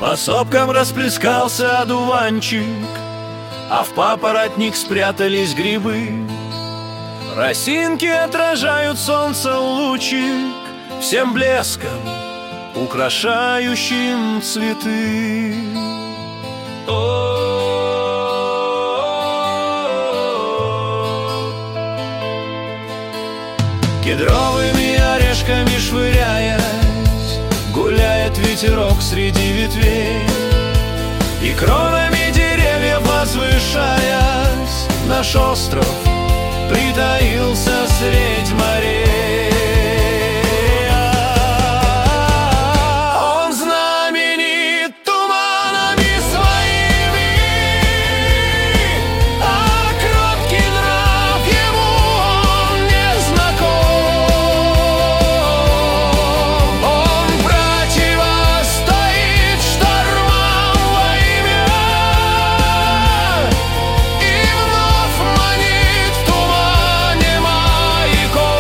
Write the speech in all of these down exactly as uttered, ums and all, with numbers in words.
По сопкам расплескался одуванчик, а в папоротник спрятались грибы. Росинки отражают солнце лучик, всем блеском украшающим цветы. Кедровыми орешками швыряясь, гуляет ветерок среди ветвей, и кронами деревьев возвышаясь, наш остров притаился средь морей. Он знаменит туманами своими, а кроткий нрав ему он не знаком. Он противостоит штормам во имя и вновь манит в тумане маяков.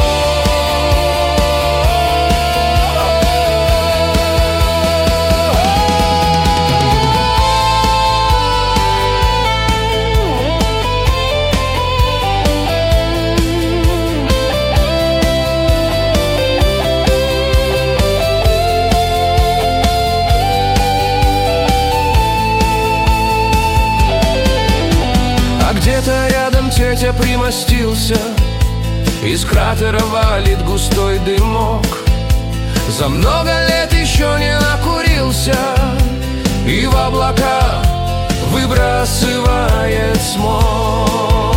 А где-то рядом тетя примостился, из кратера валит густой дымок. За много лет еще не накурился и в облака выбрасывает смог.